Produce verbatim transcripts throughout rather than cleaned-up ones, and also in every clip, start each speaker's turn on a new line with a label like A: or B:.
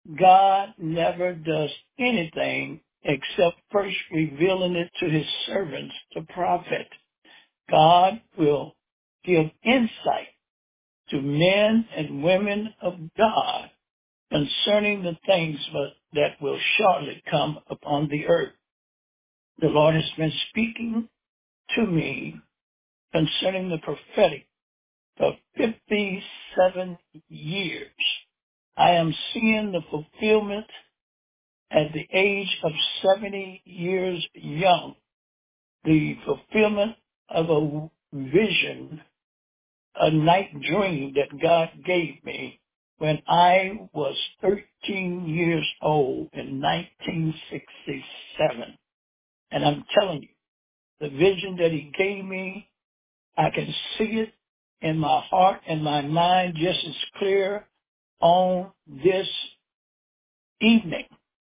A: God never does anything except first revealing it to his servants, the prophet. God will give insight to men and women of God concerning the things that will shortly come upon the earth. The Lord has been speaking to me concerning the prophetic for fifty-seven years. I am seeing the fulfillment at the age of seventy years young, the fulfillment of a vision, a night dream that God gave me when I was thirteen years old in nineteen sixty-seven. And I'm telling you, the vision that he gave me, I can see it in my heart and my mind just as clear on this evening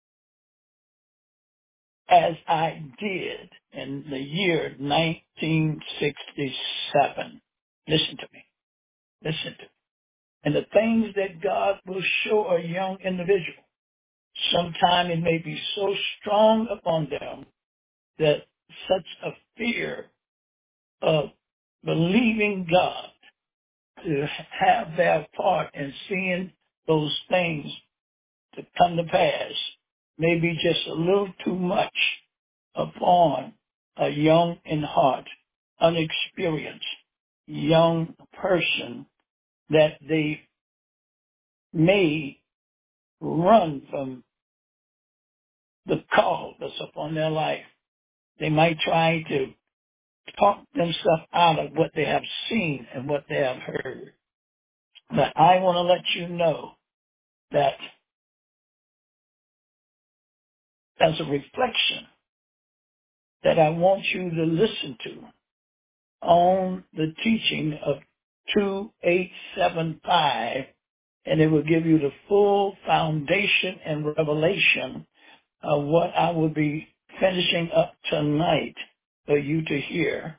A: as I did in the year nineteen sixty-seven. Listen to me. Listen to me. And the things that God will show a young individual, sometime it may be so strong upon them that such a fear of believing God to have their part in seeing those things to come to pass may be just a little too much upon a young in heart, unexperienced young person, that they may run from the call that's upon their life. They might try to talk themselves out of what they have seen and what they have heard. But I want to let you know that as a reflection that I want you to listen to on the teaching of two eight seven five, and it will give you the full foundation and revelation of what I will be finishing up tonight for you to hear.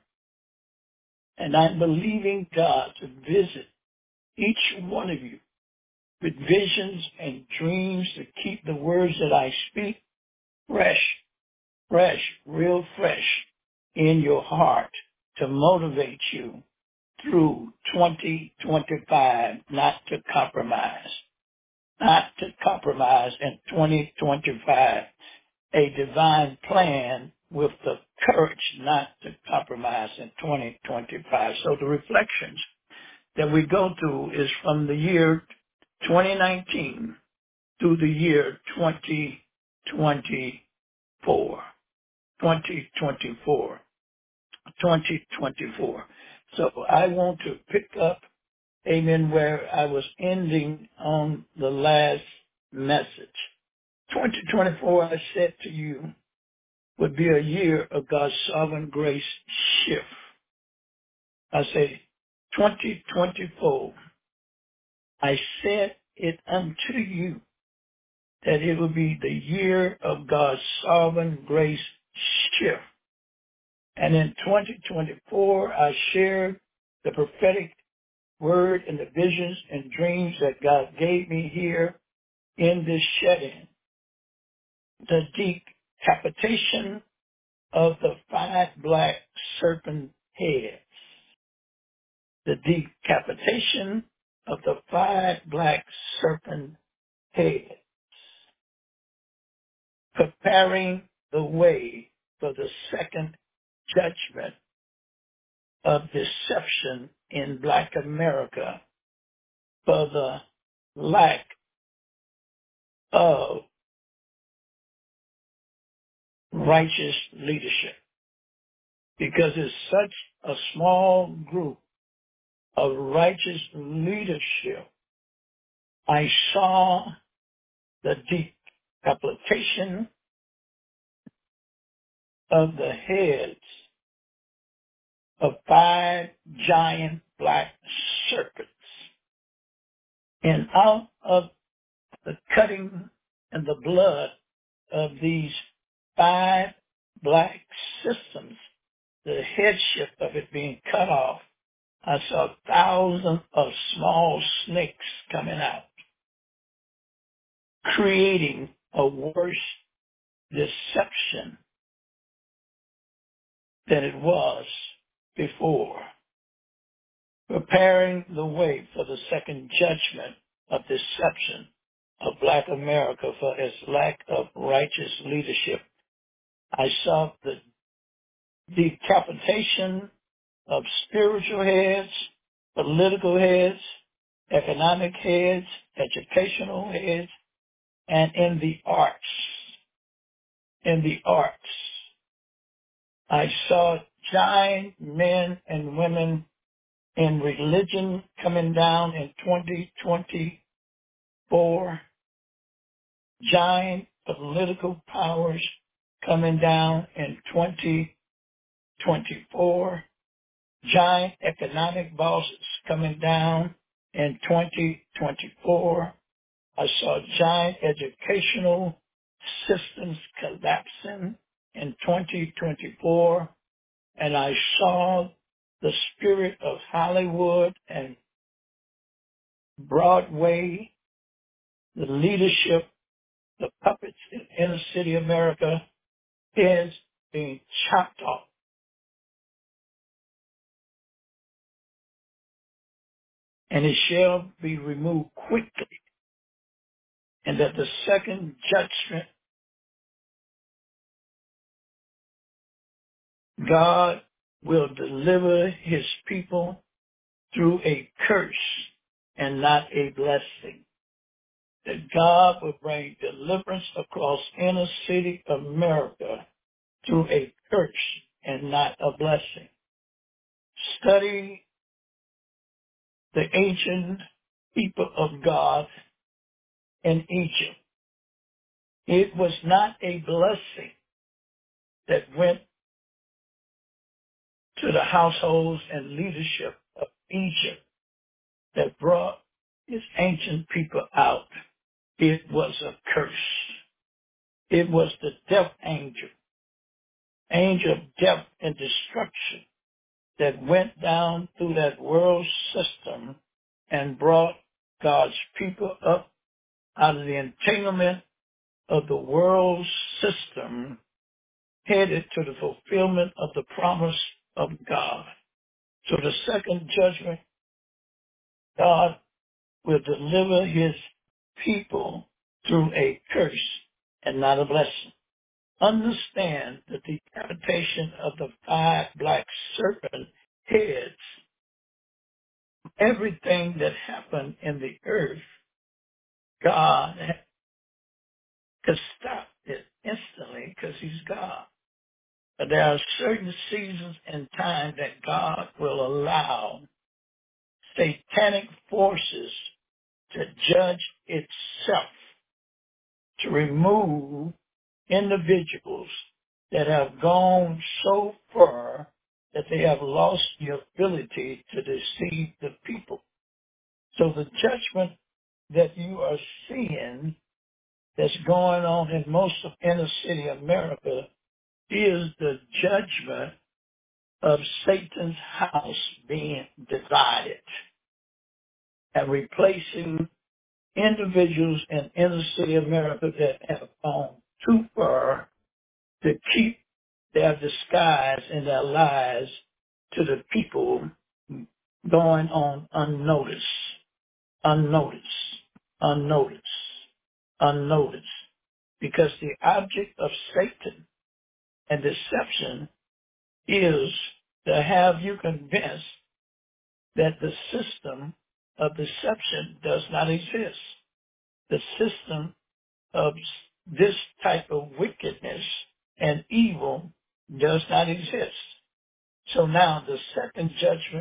A: And I'm believing God to visit each one of you with visions and dreams to keep the words that I speak fresh, fresh, real fresh in your heart, to motivate you through twenty twenty-five, not to compromise, not to compromise in twenty twenty-five, a divine plan with the courage not to compromise in twenty twenty-five. So the reflections that we go through is from the year twenty nineteen through the year twenty twenty-four. twenty twenty-four. twenty twenty-four. So I want to pick up, amen, where I was ending on the last message. twenty twenty-four, I said to you, would be a year of God's sovereign grace shift. I say, twenty twenty-four, I said it unto you that it will be the year of God's sovereign grace shift. And in twenty twenty-four, I shared the prophetic word and the visions and dreams that God gave me here in this shedding. The decapitation of the five black serpent heads. The decapitation of the five black serpent heads. Preparing the way for the second judgment of deception in Black America for the lack of righteous leadership. Because it's such a small group of righteous leadership, I saw the decapitation of the heads of five giant black serpents. And out of the cutting and the blood of these five black systems, the headship of it being cut off, I saw thousands of small snakes coming out. creating a worse deception than it was before, preparing the way for the second judgment of deception of Black America for its lack of righteous leadership. I saw the decapitation of spiritual heads, political heads, economic heads, educational heads, and in the arts. In the arts, I saw giant men and women in religion coming down in twenty twenty-four, giant political powers coming down in twenty twenty-four, giant economic bosses coming down in twenty twenty-four. I saw giant educational systems collapsing in twenty twenty-four, and I saw the spirit of Hollywood and Broadway, the leadership, the puppets in inner city America is being chopped off. And it shall be removed quickly, and that the second judgment, God will deliver his people through a curse and not a blessing. That God will bring deliverance across inner city America through a curse and not a blessing. Study the ancient people of God in Egypt. It was not a blessing that went to the households and leadership of Egypt that brought his ancient people out. It was a curse. It was the death angel, angel of death and destruction that went down through that world system and brought God's people up out of the entanglement of the world system, headed to the fulfillment of the promise of God. So the second judgment, God will deliver his people through a curse and not a blessing. Understand the decapitation of the five black serpent heads. Everything that happened in the earth, God could stop it instantly because he's God. But there are certain seasons and time that God will allow satanic forces to judge itself, to remove individuals that have gone so far that they have lost the ability to deceive the people. So the judgment that you are seeing that's going on in most of inner city America is the judgment of Satan's house being divided and replacing individuals in inner city America that have gone too far to keep their disguise and their lies to the people, going on unnoticed, unnoticed, unnoticed, unnoticed. Because the object of Satan and deception is to have you convinced that the system of deception does not exist. The system of this type of wickedness and evil does not exist. So now the second judgment,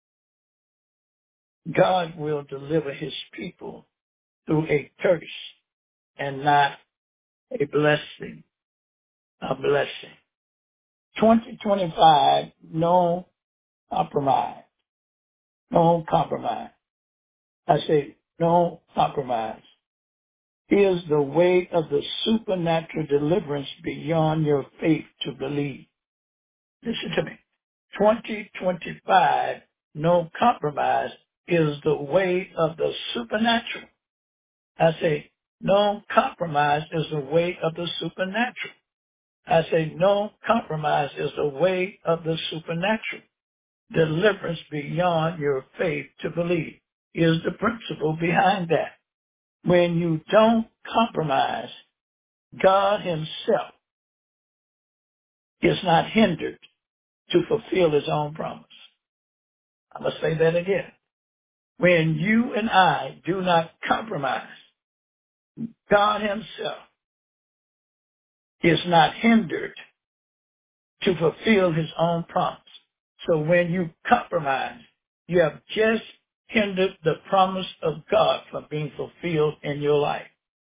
A: God will deliver his people through a curse and not a blessing, a blessing. twenty twenty-five, no compromise, no compromise. I say no compromise. Here's the way of the supernatural deliverance beyond your faith to believe. Listen to me. twenty twenty-five, no compromise, is the way of the supernatural. I say No compromise is the way of the supernatural. I say no compromise is the way of the supernatural. Deliverance beyond your faith to believe is the principle behind that. When you don't compromise, God himself is not hindered to fulfill his own promise. I'm going to say that again. When you and I do not compromise, God himself is not hindered to fulfill his own promise. So when you compromise, you have just hindered the promise of God from being fulfilled in your life.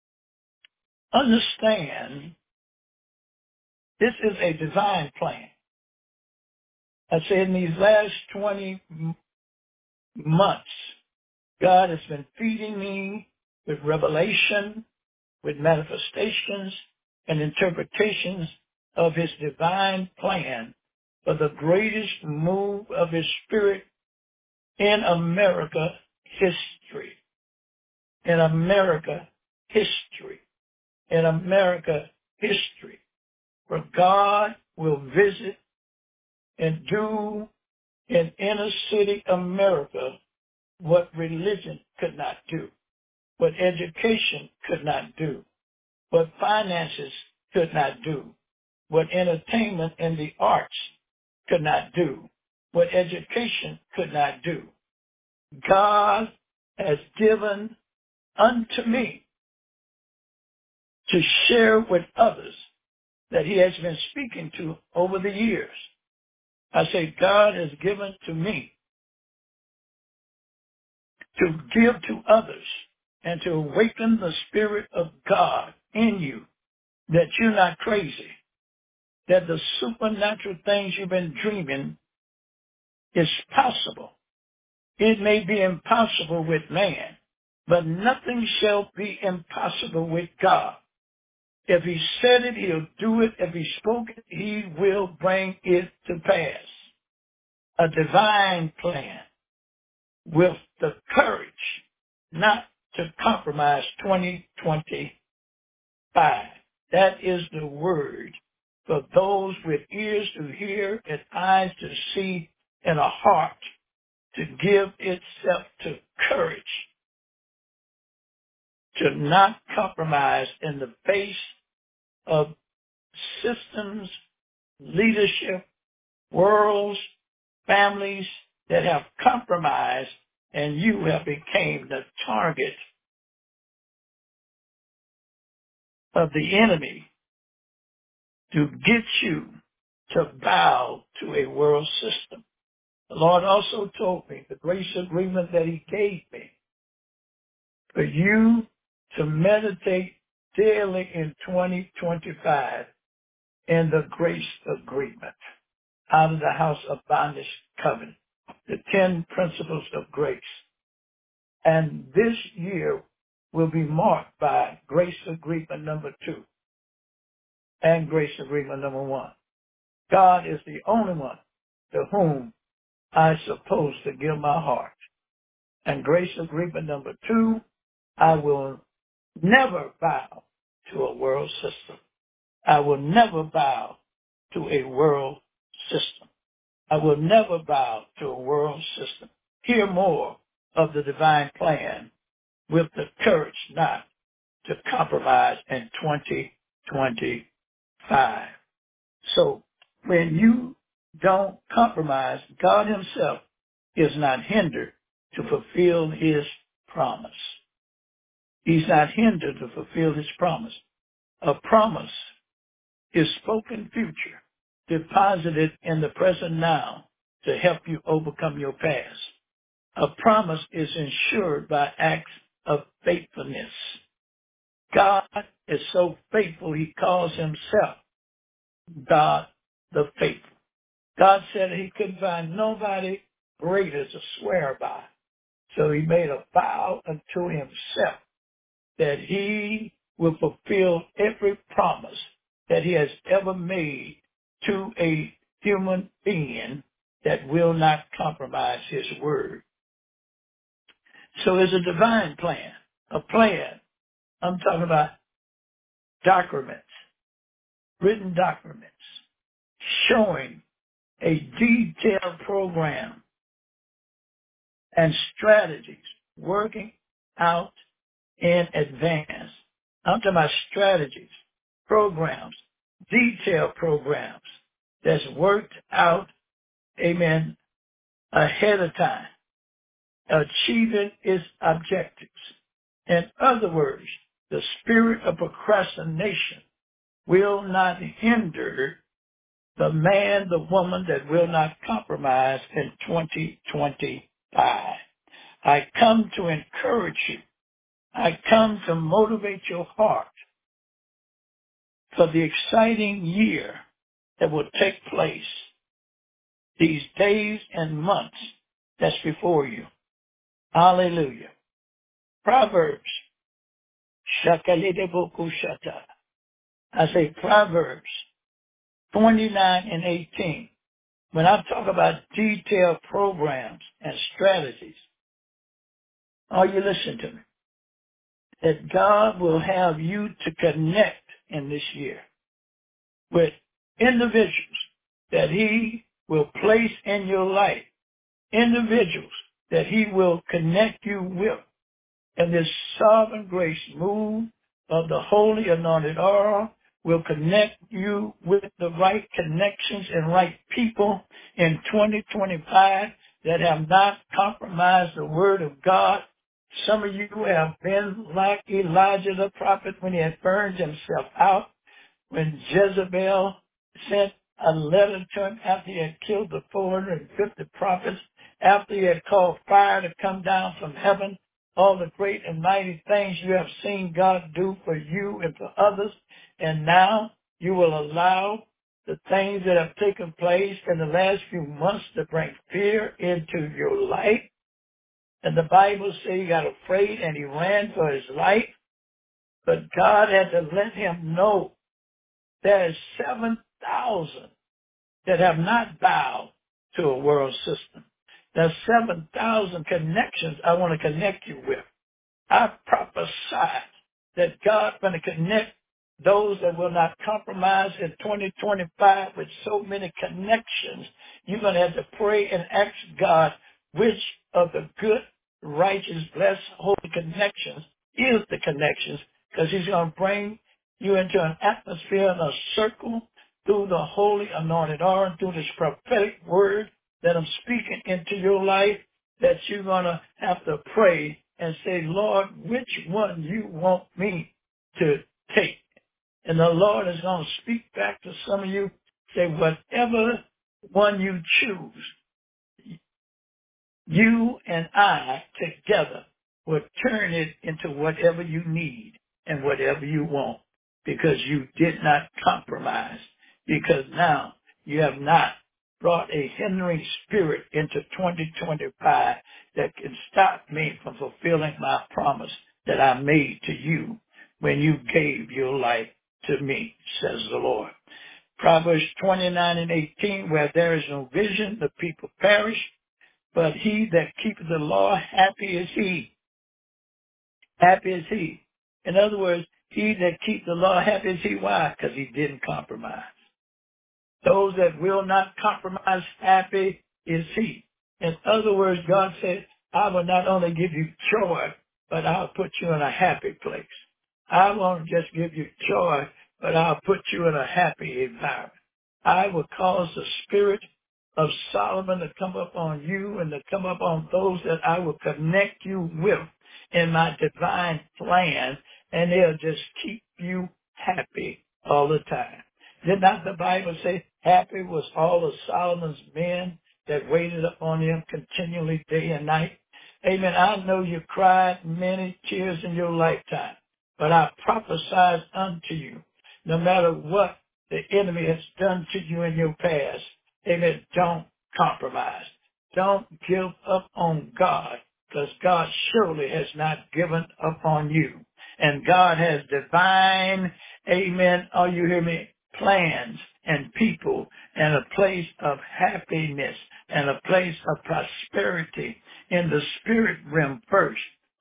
A: Understand, this is a divine plan. I said in these last twenty months, God has been feeding me with revelation, with manifestations and interpretations of his divine plan for the greatest move of his spirit in America history. In America history. In America history. Where God will visit and do in inner city America what religion could not do, what education could not do, what finances could not do, what entertainment and the arts could not do, what education could not do. God has given unto me to share with others that he has been speaking to over the years. I say God has given to me to give to others and to awaken the Spirit of God in you, that you're not crazy, that the supernatural things you've been dreaming is possible. It may be impossible with man, but nothing shall be impossible with God. If he said it, he'll do it. If he spoke it, he will bring it to pass. A divine plan with the courage not to compromise twenty twenty-five. That is the word for those with ears to hear and eyes to see and a heart to give itself to courage, to not compromise in the face of systems, leadership, worlds, families that have compromised, and you have become the target of the enemy to get you to bow to a world system. The Lord also told me the grace agreement that he gave me for you to meditate daily in twenty twenty-five in the grace agreement out of the house of bondage covenant, the ten principles of grace. And this year will be marked by grace agreement number two and grace agreement number one. God is the only one to whom I supposed to give my heart. And grace agreement number two, I will never bow to a world system. I will never bow to a world system. I will never bow to a world system. Hear more of the divine plan with the courage not to compromise in twenty twenty-five. So when you don't compromise, God himself is not hindered to fulfill his promise. He's not hindered to fulfill his promise. A promise is spoken future, deposited in the present now to help you overcome your past. A promise is ensured by acts of faithfulness. God is so faithful, he calls himself God the faithful. God said he couldn't find nobody greater to swear by. So he made a vow unto himself that he will fulfill every promise that he has ever made to a human being that will not compromise his word. So it's a divine plan, a plan I'm talking about documents, written documents, showing a detailed program and strategies working out in advance. I'm talking about strategies, programs, detailed programs that's worked out, amen, ahead of time, achieving its objectives. In other words, the spirit of procrastination will not hinder the man, the woman that will not compromise in twenty twenty-five. I come to encourage you. I come to motivate your heart for the exciting year that will take place these days and months that's before you. Hallelujah. Proverbs. Shakalidebokushata. I say Proverbs twenty-nine and eighteen. When I talk about detailed programs and strategies, are you listening to me? That God will have you to connect in this year with individuals that he will place in your life, individuals that he will connect you with. And this sovereign grace move of the holy anointed oil will connect you with the right connections and right people in twenty twenty-five that have not compromised the word of God. Some of you have been like Elijah the prophet when he had burned himself out, when Jezebel sent a letter to him after he had killed the four hundred fifty prophets, after he had called fire to come down from heaven, all the great and mighty things you have seen God do for you and for others, and now you will allow the things that have taken place in the last few months to bring fear into your life. And the Bible says he got afraid and he ran for his life, but God had to let him know there's seven thousand that have not bowed to a world system. There's seven thousand connections I want to connect you with. I prophesy that God's going to connect those that will not compromise in twenty twenty-five with so many connections. You're going to have to pray and ask God which of the good, righteous, blessed, holy connections is the connections, because he's going to bring you into an atmosphere and a circle through the holy anointed oil, through this prophetic word that I'm speaking into your life, that you're going to have to pray and say, Lord, which one you want me to take? And the Lord is going to speak back to some of you, say, whatever one you choose, you and I together will turn it into whatever you need and whatever you want, because you did not compromise, because now you have not brought a hindering spirit into twenty twenty-five that can stop me from fulfilling my promise that I made to you when you gave your life to me, says the Lord. Proverbs twenty-nine and eighteen, where there is no vision, the people perish, but he that keepeth the law, happy is he. Happy is he. In other words, he that keeps the law, happy is he. Why? Because he didn't compromise. Those that will not compromise, happy is he. In other words, God said, I will not only give you joy, but I'll put you in a happy place. I won't just give you joy, but I'll put you in a happy environment. I will cause the spirit of Solomon to come up on you and to come up on those that I will connect you with in my divine plan, and they'll just keep you happy all the time. Did not the Bible say happy was all of Solomon's men that waited upon him continually day and night? Amen. I know you cried many tears in your lifetime, but I prophesy unto you, no matter what the enemy has done to you in your past, amen, don't compromise. Don't give up on God, because God surely has not given up on you. And God has divine, amen, are you hear me, plans and people and a place of happiness and a place of prosperity in the spirit realm first.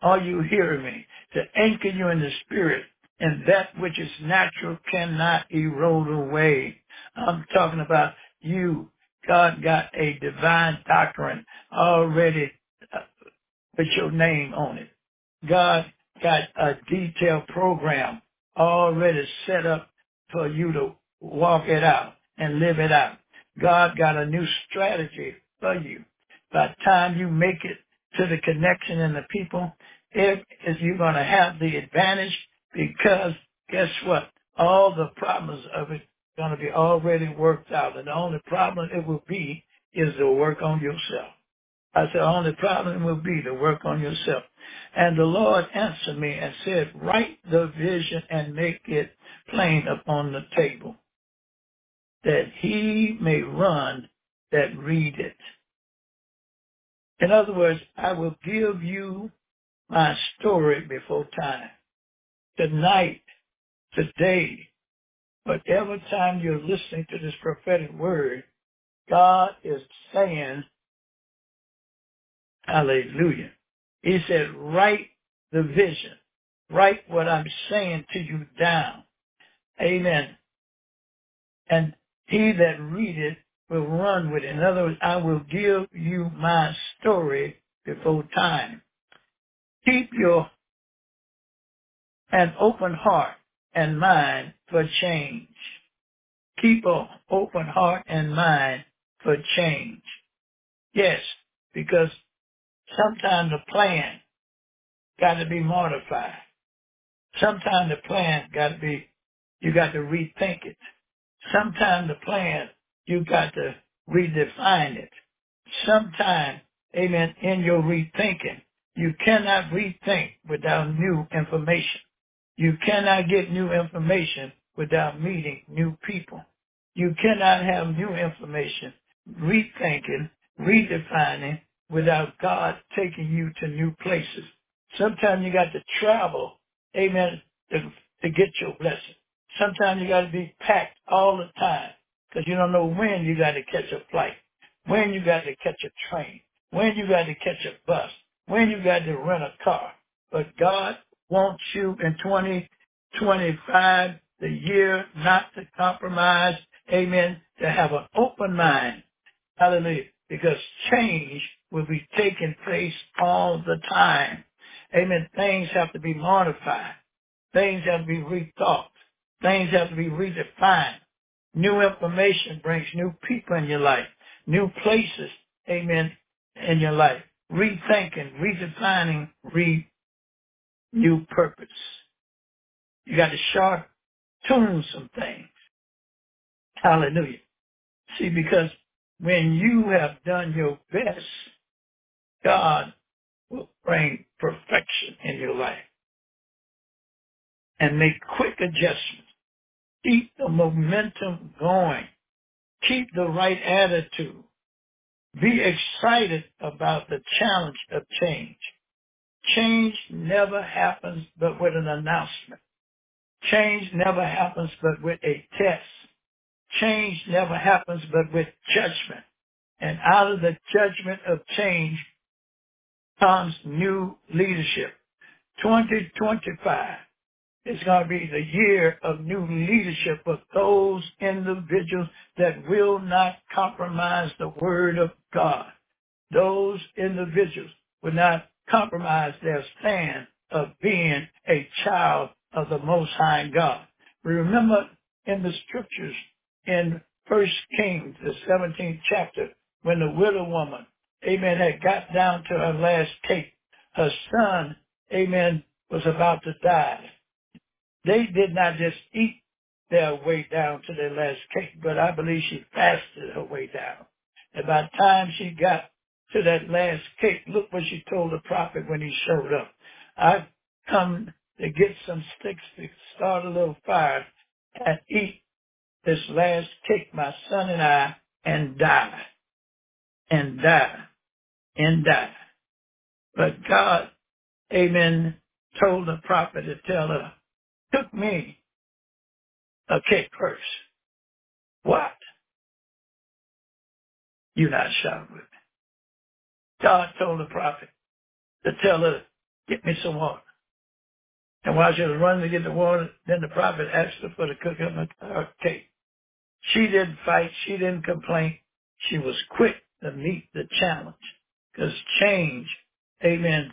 A: Are you hearing me? To anchor you in the spirit, and that which is natural cannot erode away. I'm talking about you. God got a divine doctrine already uh, with your name on it. God got a detailed program already set up for you to walk it out and live it out. God got a new strategy for you. By the time you make it to the connection and the people, it is you're going to have the advantage because guess what? All the problems of it are going to be already worked out. And the only problem it will be is to work on yourself. I said, only problem will be to work on yourself. And the Lord answered me and said, write the vision and make it plain upon the table, that he may run that read it. In other words, I will give you my story before time. Tonight, today, whatever time you're listening to this prophetic word, God is saying, hallelujah. He said, write the vision. Write what I'm saying to you down. Amen. And he that readeth will run with it. In other words, I will give you my story before time. Keep your an open heart and mind for change. Keep an open heart and mind for change. Yes, because sometimes the plan got to be modified. Sometimes the plan got to be, you got to rethink it. Sometimes the plan, you got to redefine it. Sometimes, amen, in your rethinking, you cannot rethink without new information. You cannot get new information without meeting new people. You cannot have new information, rethinking, redefining without God taking you to new places. Sometimes you got to travel, amen, to, to get your blessing. Sometimes you got to be packed all the time because you don't know when you got to catch a flight, when you got to catch a train, when you got to catch a bus, when you got to rent a car. But God wants you in twenty twenty-five, the year, not to compromise, amen, to have an open mind. Hallelujah. Because change will be taking place all the time. Amen. Things have to be modified. Things have to be rethought. Things have to be redefined. New information brings new people in your life, new places, amen, in your life. Rethinking, redefining, re new purpose. You got to sharp tune some things. Hallelujah. See, because when you have done your best, God will bring perfection in your life and make quick adjustments. Keep the momentum going. Keep the right attitude. Be excited about the challenge of change. Change never happens but with an announcement. Change never happens but with a test. Change never happens but with judgment. And out of the judgment of change comes new leadership. twenty twenty-five is going to be the year of new leadership of those individuals that will not compromise the word of God. Those individuals will not compromise their stand of being a child of the Most High God. We remember in the scriptures in First Kings, the seventeenth chapter, when the widow woman, amen, had got down to her last cake. Her son, amen, was about to die. They did not just eat their way down to their last cake, but I believe she fasted her way down. And by the time she got to that last cake, look what she told the prophet when he showed up. I've come to get some sticks to start a little fire and eat this last cake, my son and I, and die, and die, and die. But God, amen, told the prophet to tell her, cook me a cake first. What? You not shouting with me. God told the prophet to tell her Get me some water. And while she was running to get the water, then the prophet asked her for the cook of her cake. She didn't fight. She didn't complain. She was quick to meet the challenge. Because change, amen,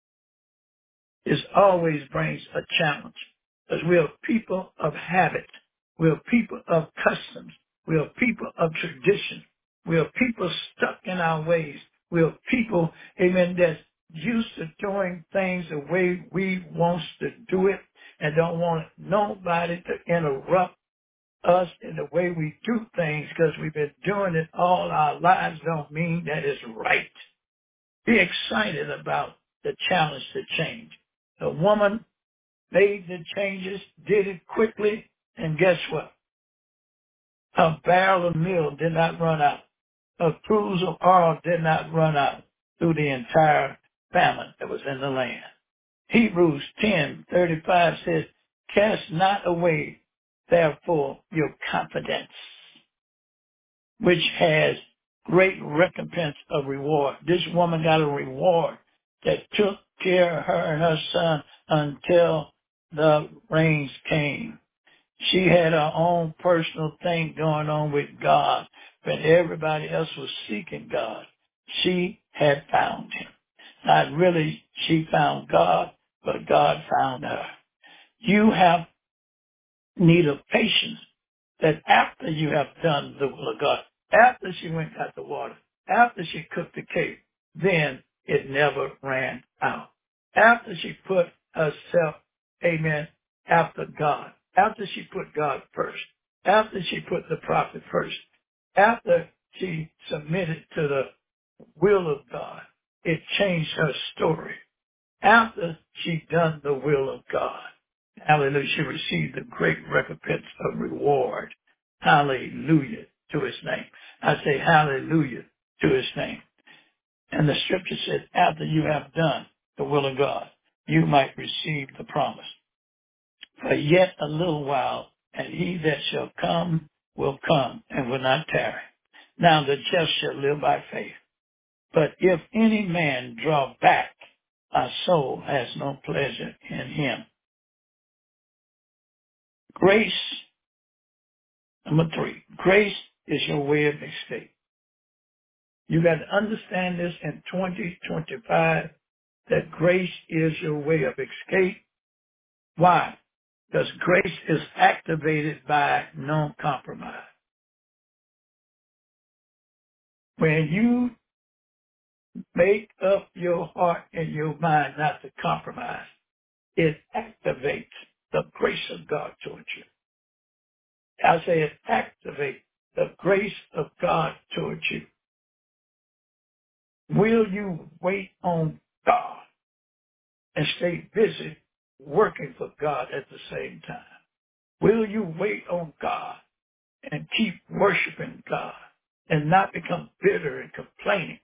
A: is always brings a challenge. Because we are people of habit. We are people of customs. We are people of tradition. We are people stuck in our ways. We are people, amen, that's used to doing things the way we want to do it and don't want nobody to interrupt us in the way we do things because we've been doing it all our lives don't mean that it's right. Be excited about the challenge to change. The woman made the changes, did it quickly, and guess what? A barrel of meal did not run out. A cruse of oil did not run out through the entire famine that was in the land. Hebrews ten thirty-five says, cast not away, therefore, your confidence, which has great recompense of reward. This woman got a reward that took care of her and her son until the rains came. She had her own personal thing going on with God, but everybody else was seeking God. She had found him. Not really she found God, but God found her. You have need of patience that after you have done the will of God, after she went and got the water, after she cooked the cake, then it never ran out. After she put herself, amen, after God, after she put God first, after she put the prophet first, after she submitted to the will of God, it changed her story. After she done the will of God, hallelujah, she received the great recompense of reward. Hallelujah to his name. I say hallelujah to his name. And the scripture says, after you have done the will of God, you might receive the promise. For yet a little while, and he that shall come will come and will not tarry. Now the just shall live by faith. But if any man draw back, our soul has no pleasure in him. Grace, number three, grace is your way of escape. You got to understand this in twenty twenty-five, that grace is your way of escape. Why? Because grace is activated by non-compromise. When you make up your heart and your mind not to compromise, it activates the grace of God towards you. I say it activates the grace of God towards you. Will you wait on God and stay busy working for God at the same time? Will you wait on God and keep worshiping God and not become bitter and complaining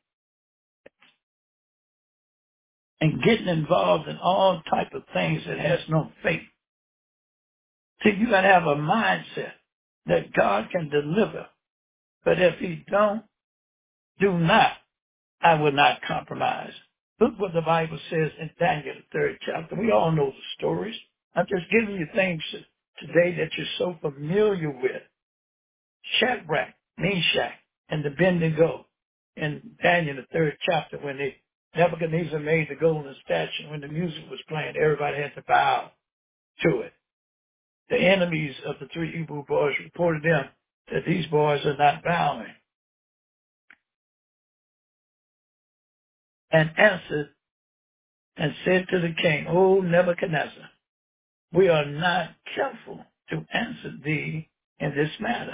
A: and getting involved in all type of things that has no faith? See, you got to have a mindset that God can deliver, but if he don't, do not, I will not compromise. Look what the Bible says in Daniel, the third chapter. We all know the stories. I'm just giving you things today that you're so familiar with. Shadrach, Meshach, and Abednego in Daniel, the third chapter, when they, Nebuchadnezzar made the golden statue, when the music was playing, everybody had to bow to it. The enemies of the three Hebrew boys reported them that these boys are not bowing, and answered and said to the king, O Nebuchadnezzar, we are not careful to answer thee in this matter.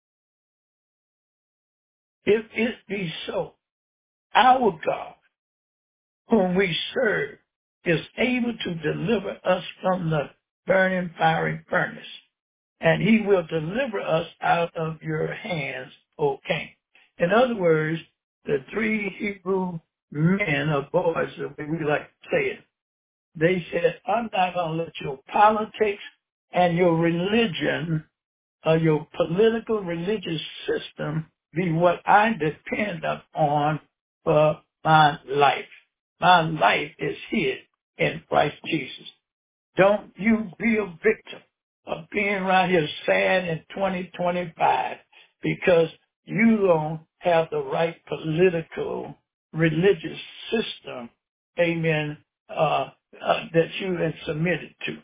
A: If it be so, our God, whom we serve, is able to deliver us from the burning fiery furnace, and he will deliver us out of your hands, O king. In other words, the three Hebrew men or boys, the way we like to say it, they said, I'm not going to let your politics and your religion or your political religious system be what I depend upon for my life. My life is hid in Christ Jesus. Don't you be a victim of being around here sad in twenty twenty-five because you don't have the right political, religious system, amen, uh, uh, that you have submitted to.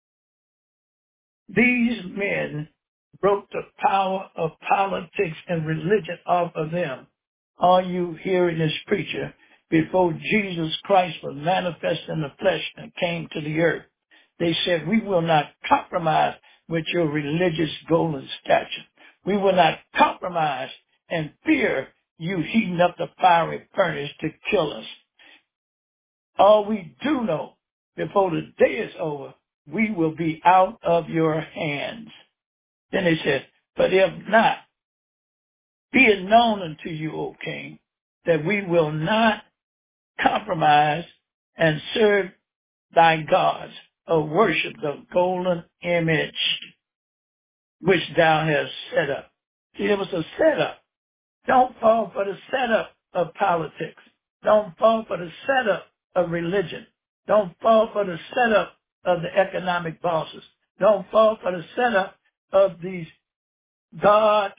A: These men broke the power of politics and religion off of them. Are you hearing this preacher? Before Jesus Christ was manifest in the flesh and came to the earth, they said, we will not compromise with your religious golden statue. We will not compromise and fear you heating up the fiery furnace to kill us. All we do know, before the day is over, we will be out of your hands. Then they said, but if not, be it known unto you, O king, that we will not compromise and serve thy gods or worship the golden image which thou hast set up. See, it was a setup. Don't fall for the setup of politics. Don't fall for the setup of religion. Don't fall for the setup of the economic bosses. Don't fall for the setup of these God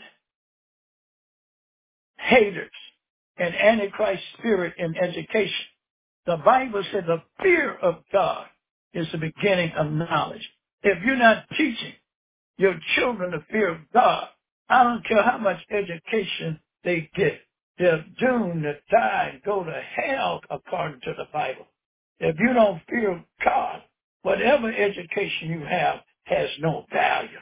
A: haters and antichrist spirit in education. The Bible said the fear of God is the beginning of knowledge. If you're not teaching your children the fear of God, I don't care how much education they get, they're doomed to die and go to hell according to the Bible. If you don't fear God, whatever education you have has no value.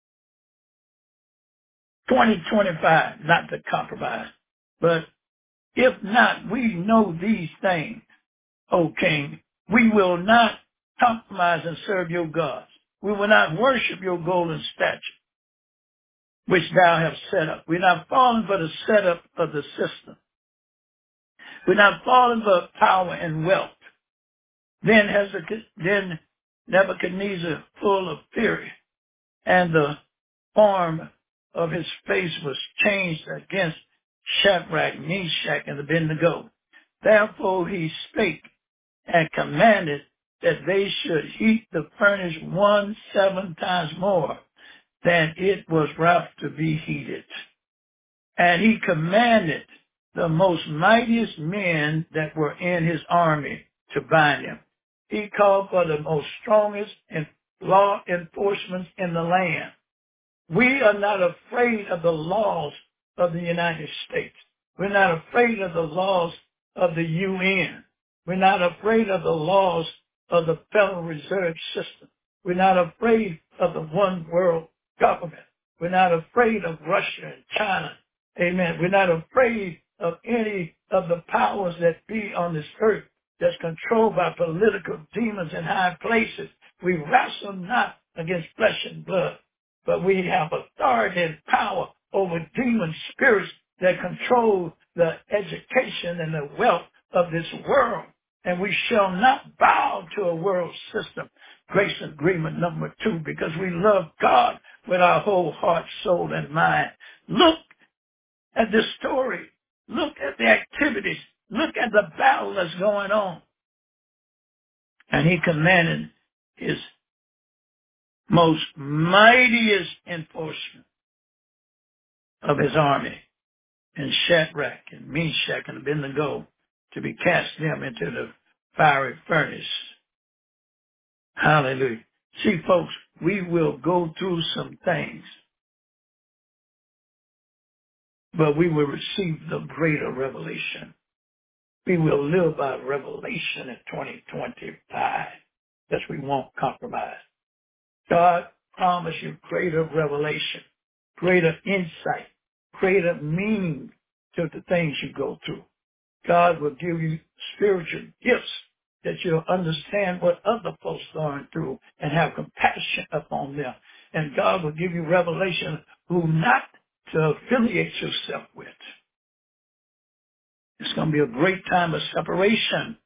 A: twenty twenty-five, not to compromise. But if not, we know these things, O King. We will not compromise and serve your gods. We will not worship your golden statue, which thou hast set up. We're not falling for the setup of the system. We're not falling for power and wealth. Then Hezekiah, then Nebuchadnezzar, full of fury, and the form of his face was changed against Shadrach, Meshach, and Abednego. Therefore he spake and commanded that they should heat the furnace one seven times more than it was rough to be heated. And he commanded the most mightiest men that were in his army to bind him. He called for the most strongest and law enforcement in the land. We are not afraid of the laws of the United States. We're not afraid of the laws of the U N. We're not afraid of the laws of the Federal Reserve System. We're not afraid of the one world government. We're not afraid of Russia and China. Amen. We're not afraid of any of the powers that be on this earth that's controlled by political demons in high places. We wrestle not against flesh and blood, but we have authority and power over demon spirits that control the education and the wealth of this world. And we shall not bow to a world system. Grace agreement number two, because we love God with our whole heart, soul, and mind. Look at this story. Look at the activities. Look at the battle that's going on. And he commanded his most mightiest enforcement of his army, and Shadrach and Meshach and Abednego, to be cast them into the fiery furnace. Hallelujah. See, folks, we will go through some things, but we will receive the greater revelation. We will live by revelation in twenty twenty-five, that we won't compromise. God promised you greater revelation, greater insight, greater meaning to the things you go through. God will give you spiritual gifts that you'll understand what other folks are going through and have compassion upon them. And God will give you revelation who not to affiliate yourself with. It's going to be a great time of separation.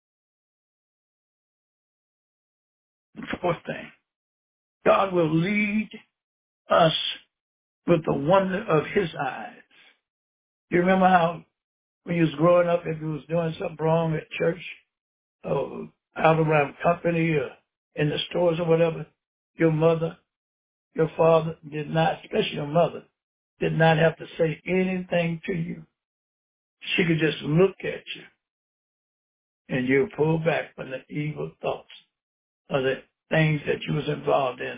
A: The fourth thing, God will lead us with the wonder of his eyes. You remember how when you was growing up, if you was doing something wrong at church, oh, out around company or in the stores or whatever, your mother, your father did not, especially your mother, did not have to say anything to you. She could just look at you and you pull back from the evil thoughts or the things that you was involved in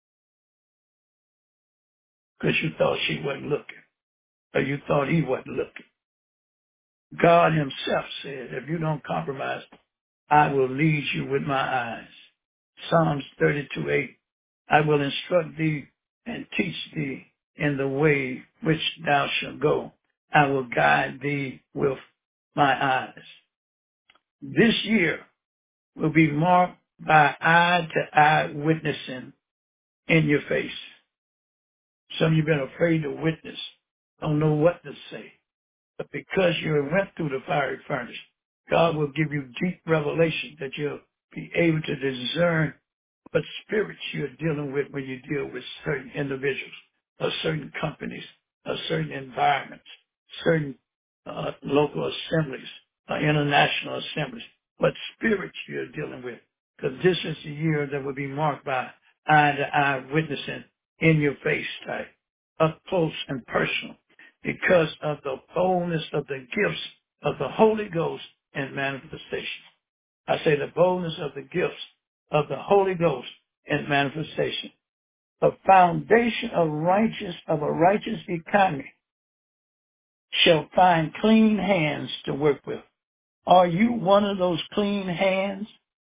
A: because you thought she wasn't looking or you thought he wasn't looking. God himself said, if you don't compromise, I will lead you with my eyes. Psalms thirty-two eight, I will instruct thee and teach thee in the way which thou shalt go. I will guide thee with my eyes. This year will be marked by eye-to-eye witnessing in your face. Some of you have been afraid to witness, don't know what to say. But because you went through the fiery furnace, God will give you deep revelation that you'll be able to discern what spirits you're dealing with when you deal with certain individuals or certain companies or certain environments, certain uh, local assemblies or international assemblies, what spirits you're dealing with. Because this is the year that will be marked by eye-to-eye witnessing in your face type, up close and personal, because of the boldness of the gifts of the Holy Ghost and manifestation. I say the boldness of the gifts of the Holy Ghost and manifestation. The foundation of righteous of a righteous economy shall find clean hands to work with. Are you one of those clean hands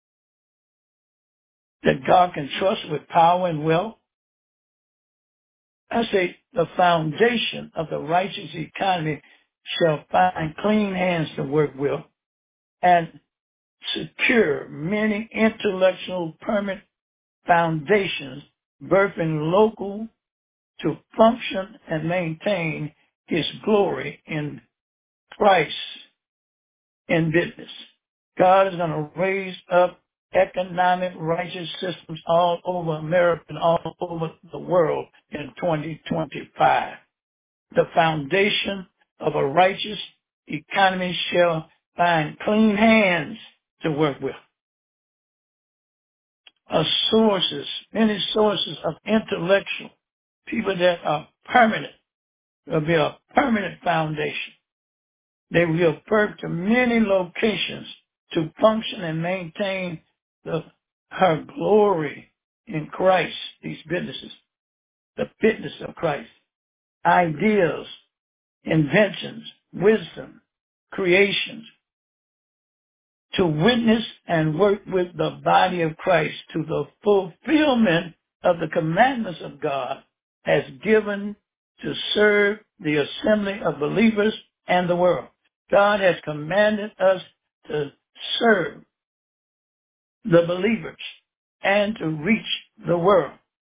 A: that God can trust with power and wealth? I say the foundation of the righteous economy shall find clean hands to work with and secure many intellectual permanent foundations, birthing local to function and maintain his glory in Christ in business. God is going to raise up economic righteous systems all over America and all over the world in twenty twenty-five. The foundation of a righteous economy shall find clean hands to work with. Uh, sources, many sources of intellectual people that are permanent. There'll be a permanent foundation. They will birth to many locations to function and maintain the, her glory in Christ, these businesses, the fitness of Christ, ideas, inventions, wisdom, creations, to witness and work with the body of Christ to the fulfillment of the commandments of God as given to serve the assembly of believers and the world. God has commanded us to serve the believers and to reach the world.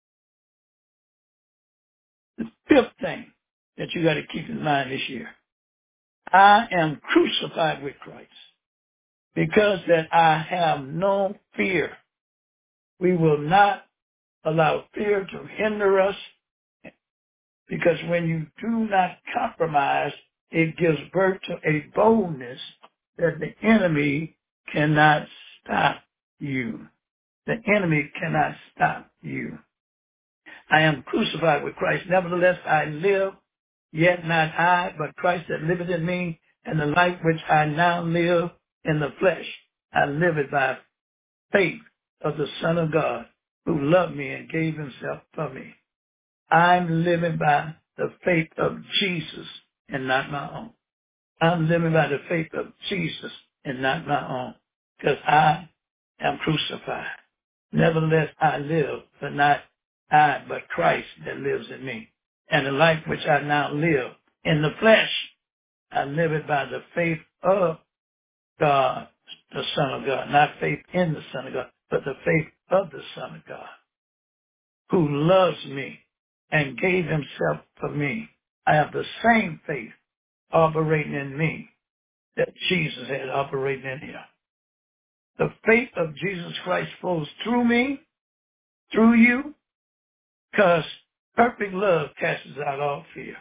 A: The fifth thing that you got to keep in mind this year, I am crucified with Christ because that I have no fear. We will not allow fear to hinder us, because when you do not compromise, it gives birth to a boldness that the enemy cannot stop you. The enemy cannot stop you. I am crucified with Christ. Nevertheless, I live, yet not I, but Christ that liveth in me, and the life which I now live in the flesh, I live it by faith of the Son of God, who loved me and gave himself for me. I'm living by the faith of Jesus and not my own. I'm living by the faith of Jesus and not my own, because I am crucified. Nevertheless, I live, but not I, but Christ that lives in me. And the life which I now live in the flesh, I live it by the faith of God, the Son of God. Not faith in the Son of God, but the faith of the Son of God, who loves me and gave himself for me. I have the same faith operating in me that Jesus had operating in him. The faith of Jesus Christ flows through me, through you, because perfect love casts out all fear.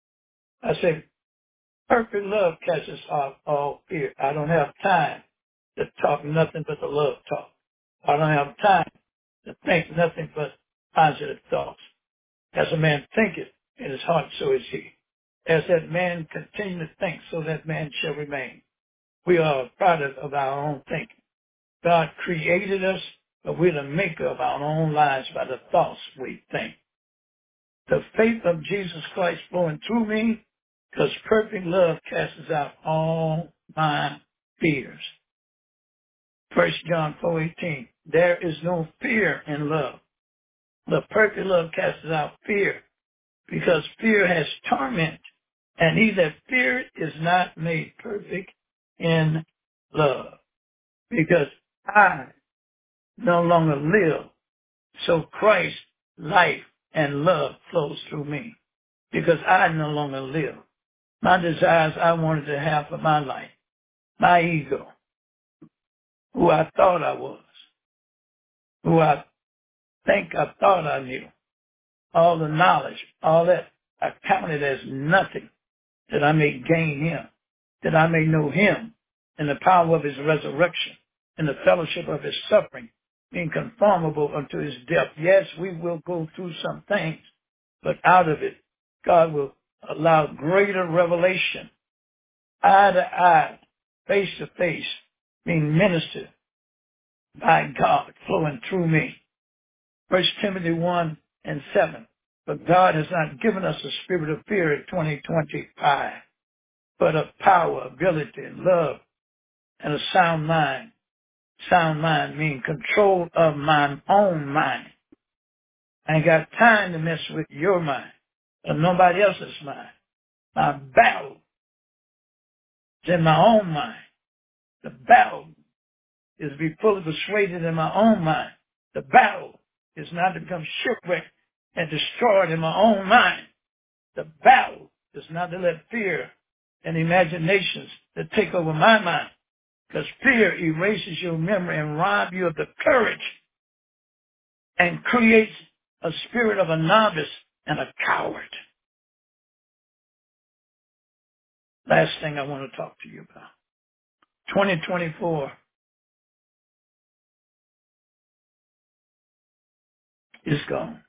A: I say perfect love casts out all fear. I don't have time to talk nothing but the love talk. I don't have time to think nothing but positive thoughts. As a man thinketh in his heart, so is he. As that man continue to think, so that man shall remain. We are a product of our own thinking. God created us, but we're the maker of our own lives by the thoughts we think. The faith of Jesus Christ flowing through me, because perfect love casts out all my fears. First John four eighteen. There is no fear in love. The perfect love casts out fear, because fear has torment, and he that feareth is not made perfect in love. Because I no longer live, so Christ's life and love flows through me. Because I no longer live. My desires I wanted to have for my life, my ego, who I thought I was, who I think I thought I knew, all the knowledge, all that, I counted as nothing, that I may gain him, that I may know him in the power of his resurrection, in the fellowship of his suffering, being conformable unto his death. Yes, we will go through some things, but out of it, God will allow greater revelation, eye to eye, face to face, being ministered by God flowing through me. First Timothy one and seven. But God has not given us a spirit of fear in twenty twenty-five, but of power, ability, and love, and a sound mind. Sound mind means control of my own mind. I ain't got time to mess with your mind or nobody else's mind. My battle is in my own mind. The battle is to be fully persuaded in my own mind. The battle is not to become shipwrecked and destroyed in my own mind. The battle is not to let fear and imaginations that take over my mind, because fear erases your memory and robs you of the courage and creates a spirit of a novice and a coward. Last thing I want to talk to you about. twenty twenty-four is gone.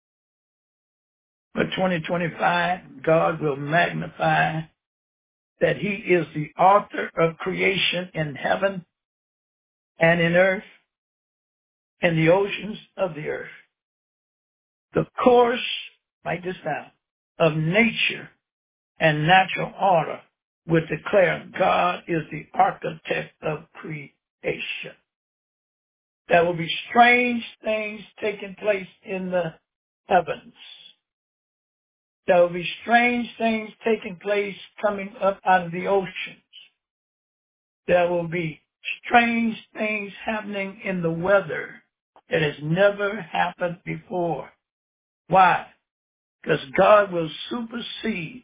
A: But twenty twenty-five, God will magnify that he is the author of creation in heaven and in earth and the oceans of the earth. The course, write this down, of nature and natural order would declare God is the architect of creation. There will be strange things taking place in the heavens. There will be strange things taking place coming up out of the oceans. There will be strange things happening in the weather that has never happened before. Why? Because God will supersede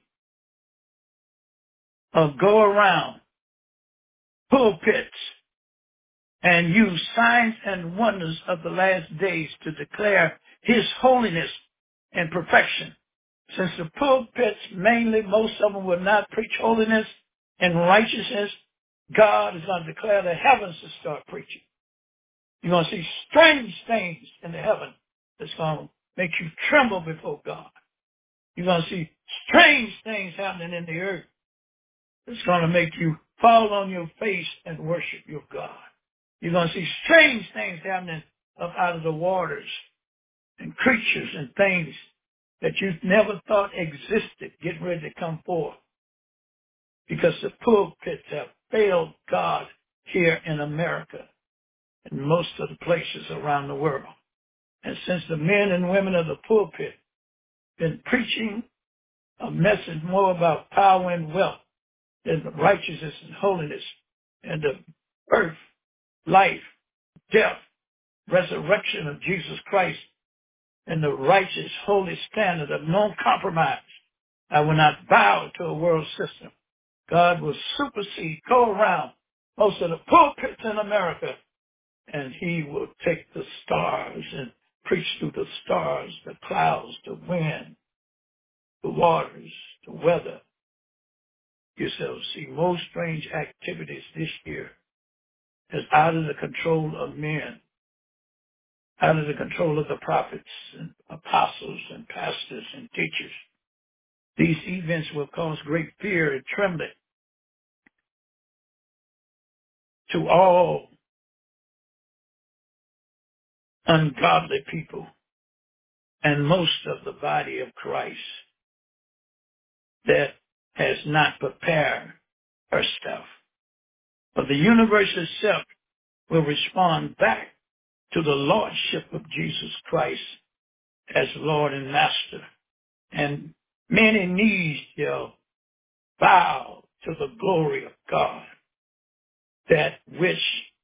A: or go around pulpits and use signs and wonders of the last days to declare his holiness and perfection. Since the pulpits, mainly most of them will not preach holiness and righteousness, God is going to declare the heavens to start preaching. You're going to see strange things in the heaven that's going to make you tremble before God. You're going to see strange things happening in the earth that's going to make you fall on your face and worship your God. You're going to see strange things happening up out of the waters and creatures and things that you never thought existed getting ready to come forth, because the pulpits have failed God here in America and most of the places around the world. And since the men and women of the pulpit been preaching a message more about power and wealth than the righteousness and holiness and the birth, life, death, resurrection of Jesus Christ, and the righteous, holy standard of no compromise, I will not bow to a world system. God will supersede, go around most of the pulpits in America, and he will take the stars and preach through the stars, the clouds, the wind, the waters, the weather. You shall see most strange activities this year is out of the control of men, out of the control of the prophets and apostles and pastors and teachers. These events will cause great fear and trembling to all ungodly people and most of the body of Christ that has not prepared herself. But the universe itself will respond back to the lordship of Jesus Christ as Lord and Master. And many knees shall bow to the glory of God, that which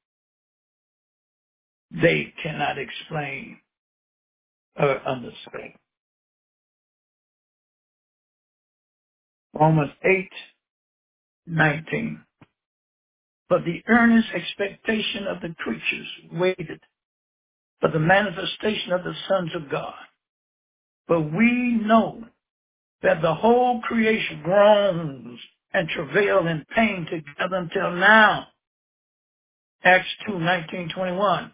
A: they cannot explain or understand. Romans eight nineteen. But the earnest expectation of the creatures waited for the manifestation of the sons of God. But we know that the whole creation groans and travail in pain together until now. Acts two nineteen twenty-one.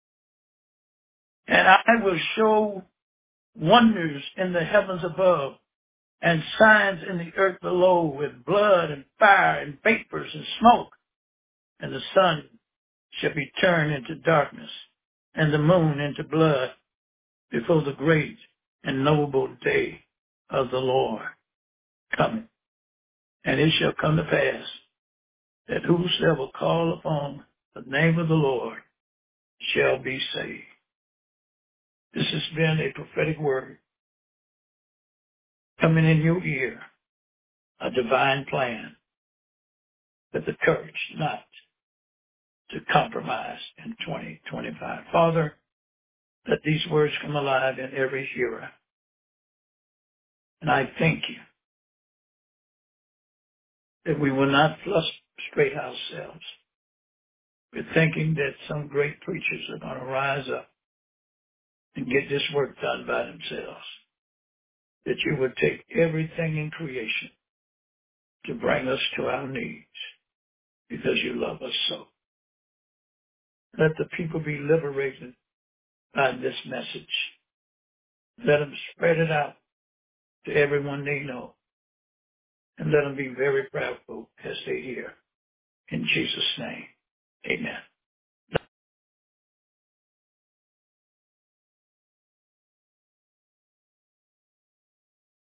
A: And I will show wonders in the heavens above and signs in the earth below, with blood and fire and vapors and smoke. And the sun shall be turned into darkness and the moon into blood before the great and noble day of the Lord cometh. And it shall come to pass that whosoever call upon the name of the Lord shall be saved. This has been a prophetic word coming in your ear, a divine plan, with the courage not to compromise in twenty twenty-five. Father, let these words come alive in every hearer. And I thank you that we will not frustrate ourselves with thinking that some great preachers are going to rise up and get this work done by themselves. That you would take everything in creation to bring us to our needs because you love us so. Let the people be liberated by this message. Let them spread it out to everyone they know. And let them be very prayerful as they hear. In Jesus' name, amen.